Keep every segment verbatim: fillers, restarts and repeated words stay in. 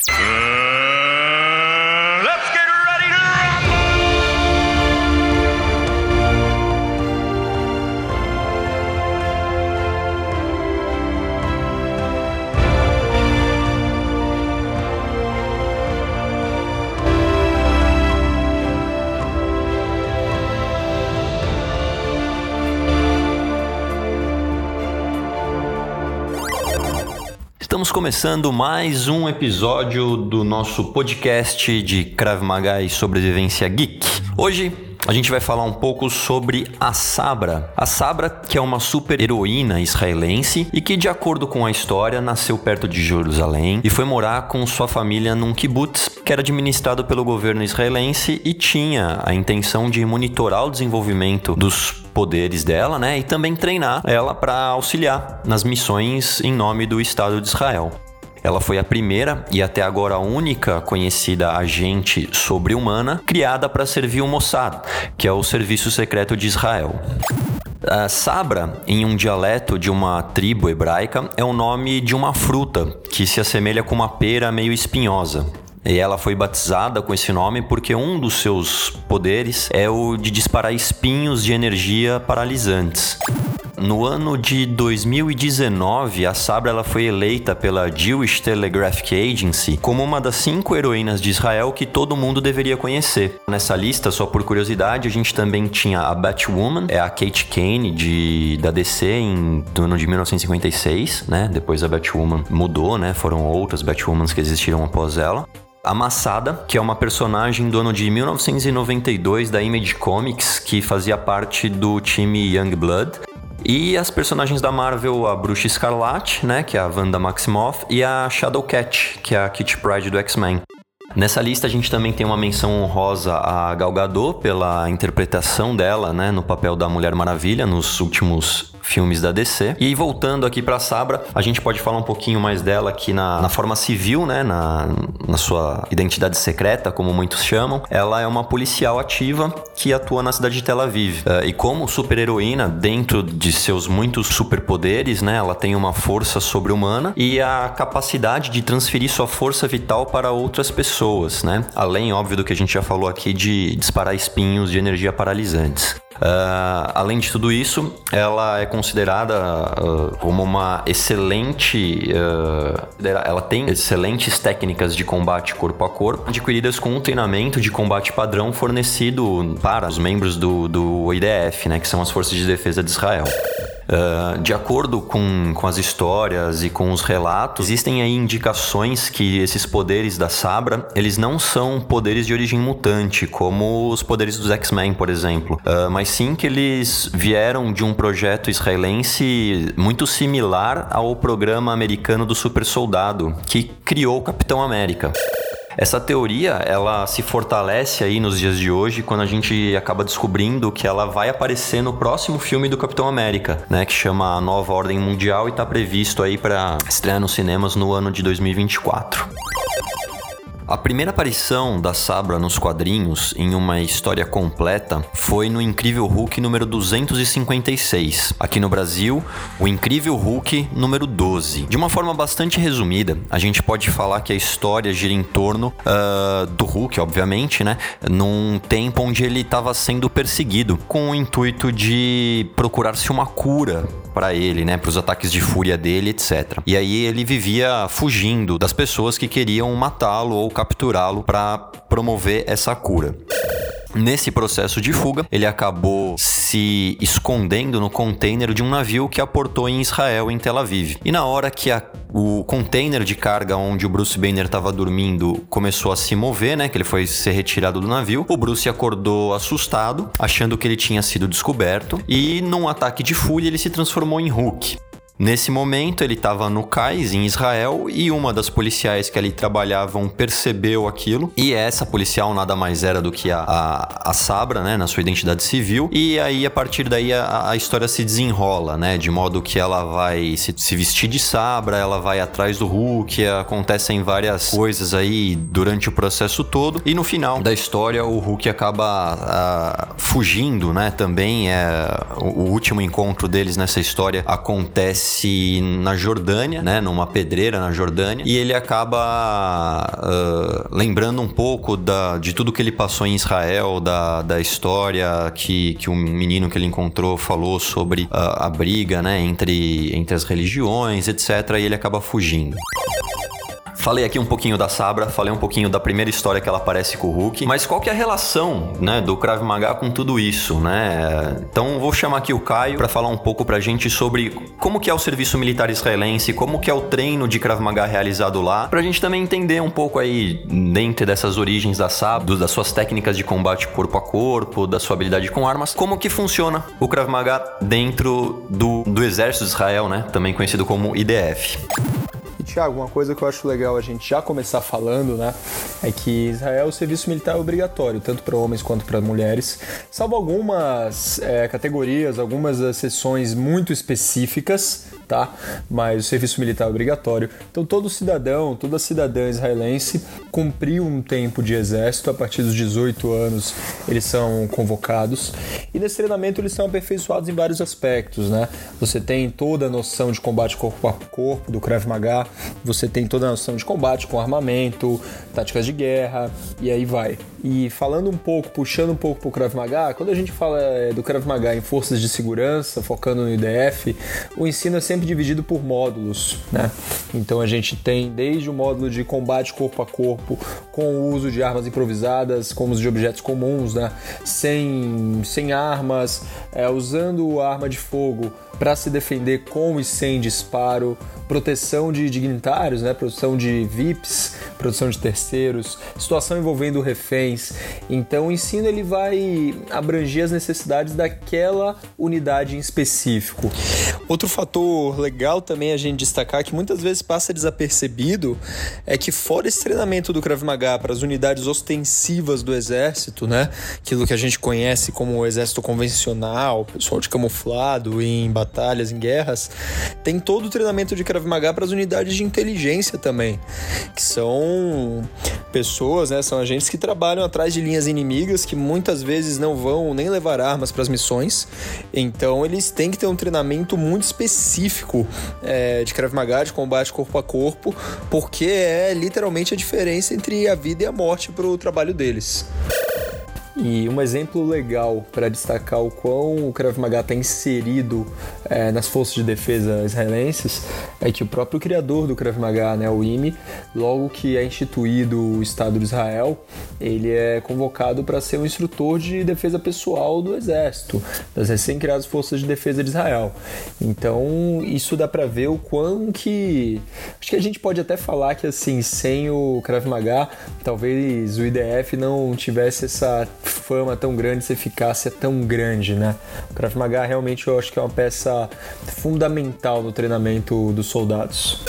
Estamos começando mais um episódio do nosso podcast de Krav Maga e sobrevivência geek. Hoje a gente vai falar um pouco sobre a Sabra. A Sabra, que é uma super heroína israelense e que, de acordo com a história, nasceu perto de Jerusalém e foi morar com sua família num kibbutz que era administrado pelo governo israelense e tinha a intenção de monitorar o desenvolvimento dos poderes dela, né, e também treinar ela para auxiliar nas missões em nome do Estado de Israel. Ela foi a primeira e até agora a única conhecida agente sobre-humana criada para servir o Mossad, que é o serviço secreto de Israel. A Sabra, em um dialeto de uma tribo hebraica, é o nome de uma fruta que se assemelha com uma pera meio espinhosa. E ela foi batizada com esse nome porque um dos seus poderes é o de disparar espinhos de energia paralisantes. No ano de dois mil e dezenove, a Sabra ela foi eleita pela Jewish Telegraphic Agency como uma das cinco heroínas de Israel que todo mundo deveria conhecer. Nessa lista, só por curiosidade, a gente também tinha a Batwoman, é a Kate Kane de, da D C em, no ano de mil novecentos e cinquenta e seis, né? Depois a Batwoman mudou, né? Foram outras Batwomans que existiram após ela. A Masada, que é uma personagem do ano de mil novecentos e noventa e dois da Image Comics, que fazia parte do time Youngblood. E as personagens da Marvel, a Bruxa Escarlate, né, que é a Wanda Maximoff, e a Shadowcat, que é a Kitty Pryde do X-Men. Nessa lista a gente também tem uma menção honrosa a Gal Gadot pela interpretação dela, né, no papel da Mulher Maravilha nos últimos filmes da D C. E voltando aqui para Sabra, a gente pode falar um pouquinho mais dela aqui na, na forma civil, né, na, na sua identidade secreta, como muitos chamam. Ela é uma policial ativa que atua na cidade de Tel Aviv. Uh, e como super-heroína, dentro de seus muitos superpoderes, né, ela tem uma força sobre-humana e a capacidade de transferir sua força vital para outras pessoas, né? Além, óbvio, do que a gente já falou aqui de disparar espinhos de energia paralisantes. Uh, além de tudo isso, ela é considerada uh, como uma excelente... Uh, ela tem excelentes técnicas de combate corpo a corpo, adquiridas com um treinamento de combate padrão fornecido para os membros do, do O I D F, né, que são as Forças de Defesa de Israel. Uh, de acordo com, com as histórias e com os relatos, existem aí indicações que esses poderes da Sabra, eles não são poderes de origem mutante, como os poderes dos X-Men, por exemplo, uh, mas sim que eles vieram de um projeto israelense muito similar ao programa americano do Super Soldado, que criou o Capitão América. Essa teoria, ela se fortalece aí nos dias de hoje quando a gente acaba descobrindo que ela vai aparecer no próximo filme do Capitão América, né, que chama A Nova Ordem Mundial e está previsto aí para estrear nos cinemas no ano de dois mil e vinte e quatro. A primeira aparição da Sabra nos quadrinhos em uma história completa foi no Incrível Hulk número duzentos e cinquenta e seis. Aqui no Brasil, o Incrível Hulk número doze. De uma forma bastante resumida, a gente pode falar que a história gira em torno uh, do Hulk, obviamente, né? Num tempo onde ele estava sendo perseguido, com o intuito de procurar-se uma cura para ele, né, para os ataques de fúria dele, etcétera. E aí ele vivia fugindo das pessoas que queriam matá-lo ou capturá-lo para promover essa cura. Nesse processo de fuga, ele acabou se escondendo no container de um navio que aportou em Israel, em Tel Aviv. E na hora que a, o container de carga onde o Bruce Banner estava dormindo começou a se mover, né, que ele foi ser retirado do navio, o Bruce acordou assustado, achando que ele tinha sido descoberto, e num ataque de fúria ele se transformou em Hulk. Nesse momento, ele estava no cais, em Israel, e uma das policiais que ali trabalhavam percebeu aquilo. E essa policial nada mais era do que a, a, a Sabra, né, na sua identidade civil. E aí, a partir daí, a, a história se desenrola, né, de modo que ela vai se, se vestir de Sabra, ela vai atrás do Hulk, acontecem várias coisas aí durante o processo todo. E no final da história, o Hulk acaba uh, fugindo, né, também. É, o, o último encontro deles nessa história acontece acontece na Jordânia, né, numa pedreira na Jordânia, e ele acaba uh, lembrando um pouco da, de tudo que ele passou em Israel, da, da história que, que um menino que ele encontrou falou sobre uh, a briga, né, entre, entre as religiões, etcétera, e ele acaba fugindo. Falei aqui um pouquinho da Sabra, falei um pouquinho da primeira história que ela aparece com o Hulk, mas qual que é a relação, né, do Krav Maga com tudo isso, né? Então vou chamar aqui o Caio para falar um pouco pra gente sobre como que é o serviço militar israelense, como que é o treino de Krav Maga realizado lá, pra gente também entender um pouco aí, dentro dessas origens da Sabra, das suas técnicas de combate corpo a corpo, da sua habilidade com armas, como que funciona o Krav Maga dentro do, do Exército de Israel, né? Também conhecido como I D F. Tiago, uma coisa que eu acho legal a gente já começar falando, né, é que Israel o serviço militar é obrigatório, tanto para homens quanto para mulheres, salvo algumas é, categorias, algumas exceções muito específicas, tá? Mas o serviço militar é obrigatório. Então todo cidadão, toda cidadã israelense cumpriu um tempo de exército, a partir dos dezoito anos eles são convocados, e nesse treinamento eles são aperfeiçoados em vários aspectos, né? Você tem toda a noção de combate corpo a corpo do Krav Maga, você tem toda a noção de combate com armamento, táticas de guerra, e aí vai. E falando um pouco, puxando um pouco pro Krav Maga, quando a gente fala do Krav Maga em forças de segurança, focando no I D F, o ensino é sempre dividido por módulos, né? Então a gente tem desde o módulo de combate corpo a corpo, com o uso de armas improvisadas, como os de objetos comuns, né? Sem, sem armas, é, usando arma de fogo para se defender com e sem disparo, proteção de dignitários, né? Proteção de V I Ps, proteção de terceiros, situação envolvendo reféns. Então o ensino ele vai abranger as necessidades daquela unidade em específico. Outro fator legal também a gente destacar, que muitas vezes passa desapercebido, é que fora esse treinamento do Krav Maga para as unidades ostensivas do exército, né? Aquilo que a gente conhece como o exército convencional, pessoal de camuflado em batalhas, em guerras, tem todo o treinamento de Krav Maga para as unidades de inteligência também, que são pessoas, né, são agentes que trabalham atrás de linhas inimigas, que muitas vezes não vão nem levar armas para as missões, então eles têm que ter um treinamento muito específico é, de Krav Maga, de combate corpo a corpo, porque é literalmente a diferença entre a vida e a morte para o trabalho deles. E um exemplo legal para destacar o quão o Krav Maga está inserido é, nas forças de defesa israelenses é que o próprio criador do Krav Maga, né, o I M E, logo que é instituído o Estado de Israel, ele é convocado para ser um instrutor de defesa pessoal do Exército, das recém-criadas forças de defesa de Israel. Então isso dá para ver o quão que... Acho que a gente pode até falar que assim, sem o Krav Maga, talvez o I D F não tivesse essa fama tão grande, essa eficácia tão grande, né? O Krav Maga realmente eu acho que é uma peça fundamental no treinamento dos soldados.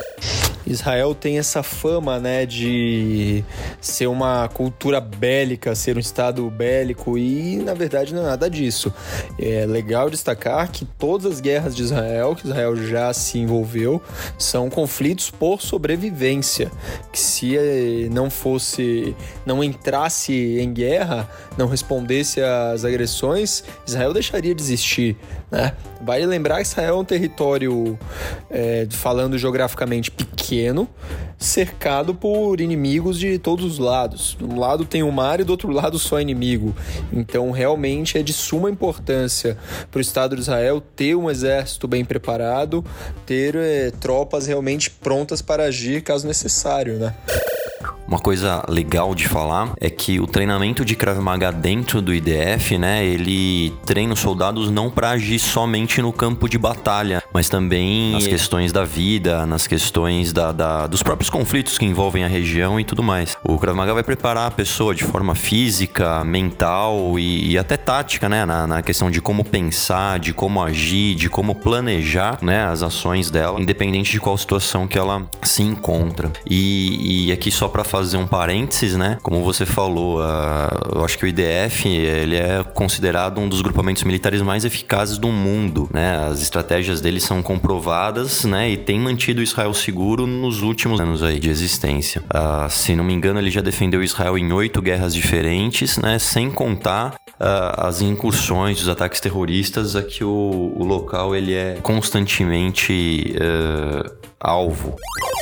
Israel tem essa fama, né, de ser uma cultura bélica, ser um estado bélico, e na verdade não é nada disso. É legal destacar que todas as guerras de Israel, que Israel já se envolveu, são conflitos por sobrevivência, que se não fosse, não entrasse em guerra, não respondesse às agressões, Israel deixaria de existir, né? Vale lembrar que Israel é um território, é, falando geograficamente, pequeno, cercado por inimigos de todos os lados. De um lado tem o mar e do outro lado só inimigo. Então, realmente é de suma importância para o Estado de Israel ter um exército bem preparado, ter é, tropas realmente prontas para agir caso necessário, né? Uma coisa legal de falar é que o treinamento de Krav Maga dentro do I D F, né, ele treina os soldados não para agir somente no campo de batalha, mas também nas questões da vida, nas questões da, da, dos próprios conflitos que envolvem a região e tudo mais. O Krav Maga vai preparar a pessoa de forma física, mental e, e até tática, né, na, na questão de como pensar, de como agir, de como planejar, né, as ações dela, independente de qual situação que ela se encontra. E, e aqui só para fazer um parênteses, né? Como você falou, uh, eu acho que o I D F ele é considerado um dos grupamentos militares mais eficazes do mundo, né? As estratégias dele são comprovadas, né? E tem mantido Israel seguro nos últimos anos aí de existência. Uh, se não me engano, ele já defendeu Israel em oito guerras diferentes, né? Sem contar uh, as incursões, os ataques terroristas, é que o, o local ele é constantemente uh, alvo.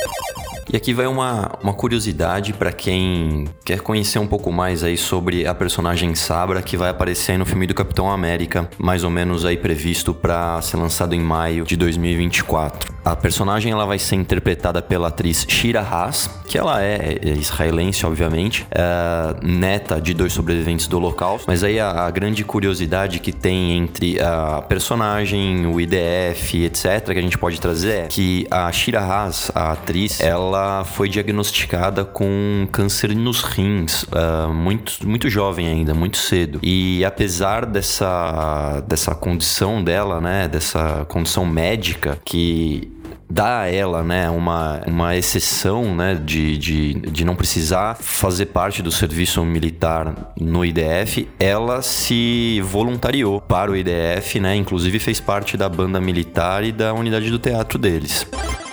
E aqui vai uma, uma curiosidade para quem quer conhecer um pouco mais aí sobre a personagem Sabra, que vai aparecer no filme do Capitão América, mais ou menos aí previsto para ser lançado em maio de dois mil e vinte e quatro. A personagem ela vai ser interpretada pela atriz Shira Haas, que ela é israelense, obviamente, é neta de dois sobreviventes do Holocausto. Mas aí a, a grande curiosidade que tem entre a personagem, o I D F, etcétera, que a gente pode trazer é que a Shira Haas, a atriz, ela foi diagnosticada com câncer nos rins, uh, muito, muito jovem ainda, muito cedo. E apesar dessa, dessa condição dela, né, dessa condição médica que dá a ela, né, uma, uma exceção, né, de, de, de não precisar fazer parte do serviço militar no I D F, ela se voluntariou para o I D F, né, inclusive fez parte da banda militar e da unidade do teatro deles.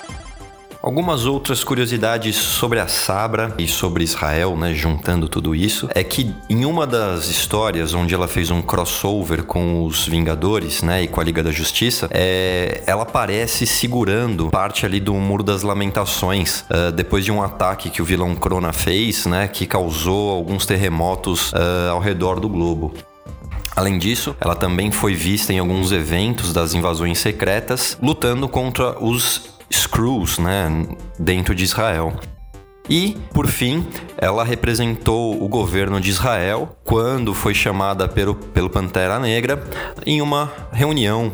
Algumas outras curiosidades sobre a Sabra e sobre Israel, né, juntando tudo isso, é que em uma das histórias onde ela fez um crossover com os Vingadores, né, e com a Liga da Justiça, é, ela aparece segurando parte ali do Muro das Lamentações, uh, depois de um ataque que o vilão Krona fez, né, que causou alguns terremotos uh, ao redor do globo. Além disso, ela também foi vista em alguns eventos das invasões secretas, lutando contra os Screws, né, dentro de Israel. E, por fim, ela representou o governo de Israel quando foi chamada pelo, pelo Pantera Negra em uma reunião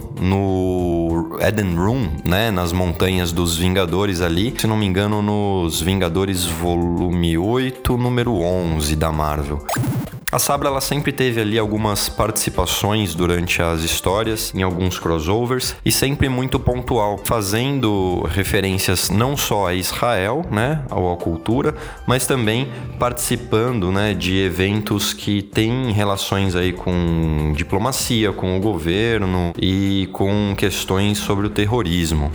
no Eden Room, né, nas montanhas dos Vingadores ali, se não me engano, nos Vingadores volume oito, número onze da Marvel. A Sabra ela sempre teve ali algumas participações durante as histórias, em alguns crossovers, e sempre muito pontual, fazendo referências não só a Israel, né, à cultura, mas também participando, né, de eventos que têm relações aí com diplomacia, com o governo e com questões sobre o terrorismo.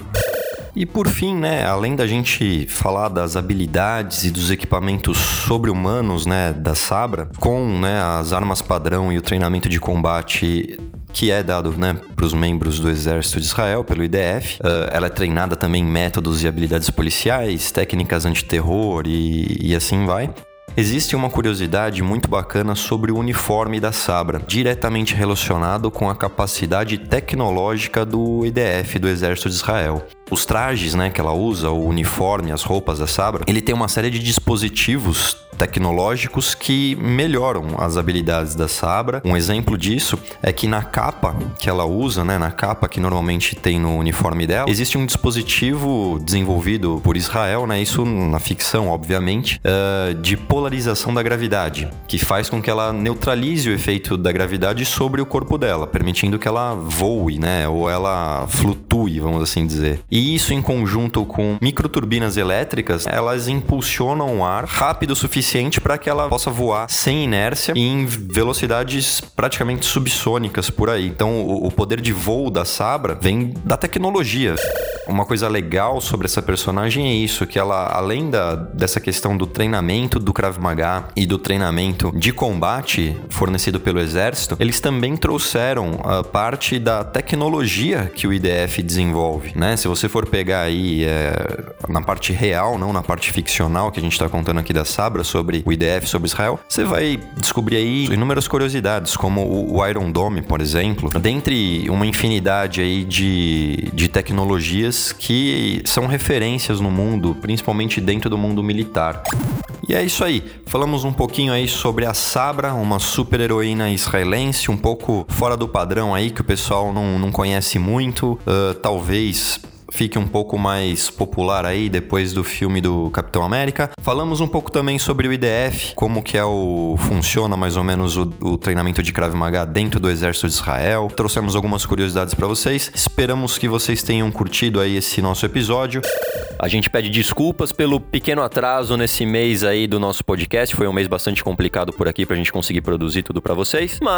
E por fim, né, além da gente falar das habilidades e dos equipamentos sobre-humanos, né, da Sabra, com, né, as armas padrão e o treinamento de combate que é dado, né, para os membros do Exército de Israel, pelo I D F. Uh, ela é treinada também em métodos e habilidades policiais, técnicas antiterror e, e assim vai. Existe uma curiosidade muito bacana sobre o uniforme da Sabra, diretamente relacionado com a capacidade tecnológica do I D F, do Exército de Israel. Os trajes, né, que ela usa, o uniforme, as roupas da Sabra, ele tem uma série de dispositivos tecnológicos que melhoram as habilidades da Sabra. Um exemplo disso é que na capa que ela usa, né, na capa que normalmente tem no uniforme dela, existe um dispositivo desenvolvido por Israel, né, isso na ficção, obviamente, uh, de polarização da gravidade, que faz com que ela neutralize o efeito da gravidade sobre o corpo dela, permitindo que ela voe, né, ou ela flutue, vamos assim dizer. E isso em conjunto com microturbinas elétricas, elas impulsionam o ar rápido o suficiente para que ela possa voar sem inércia e em velocidades praticamente subsônicas por aí. Então, o, o poder de voo da Sabra vem da tecnologia. Uma coisa legal sobre essa personagem é isso, que ela, além da, dessa questão do treinamento do Krav Maga e do treinamento de combate fornecido pelo Exército, eles também trouxeram a parte da tecnologia que o I D F desenvolve, né? Se você for pegar aí é, na parte real, não na parte ficcional que a gente está contando aqui da Sabra, sobre o I D F, sobre Israel, você vai descobrir aí inúmeras curiosidades, como o, o Iron Dome, por exemplo, dentre uma infinidade aí de, de tecnologias que são referências no mundo, principalmente dentro do mundo militar. E é isso aí, falamos um pouquinho aí sobre a Sabra, uma super heroína israelense, um pouco fora do padrão aí, que o pessoal não, não conhece muito, uh, talvez fique um pouco mais popular aí depois do filme do Capitão América. Falamos um pouco também sobre o I D F, como que é o funciona mais ou menos o, o treinamento de Krav Maga dentro do Exército de Israel. Trouxemos algumas curiosidades para vocês. Esperamos que vocês tenham curtido aí esse nosso episódio. A gente pede desculpas pelo pequeno atraso nesse mês aí do nosso podcast. Foi um mês bastante complicado por aqui pra gente conseguir produzir tudo pra vocês, mas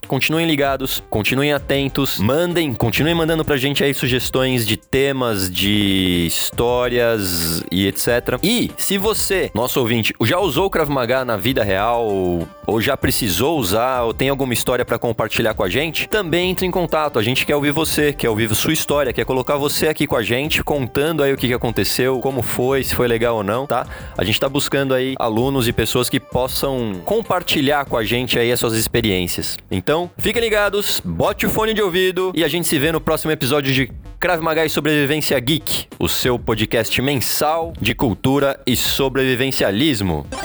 continuem ligados, continuem atentos, mandem, continuem mandando pra gente aí sugestões de temas, de histórias e etcétera. E se você, nosso ouvinte, já usou o Krav Maga na vida real ou já precisou usar ou tem alguma história pra compartilhar com a gente, também entre em contato. A gente quer ouvir você, quer ouvir sua história, quer colocar você aqui com a gente, contando aí o que que aconteceu, como foi, se foi legal ou não, tá? A gente tá buscando aí alunos e pessoas que possam compartilhar com a gente aí as suas experiências. Então, fiquem ligados, bote o fone de ouvido e a gente se vê no próximo episódio de Krav Maga e Sobrevivência Geek, o seu podcast mensal de cultura e sobrevivencialismo.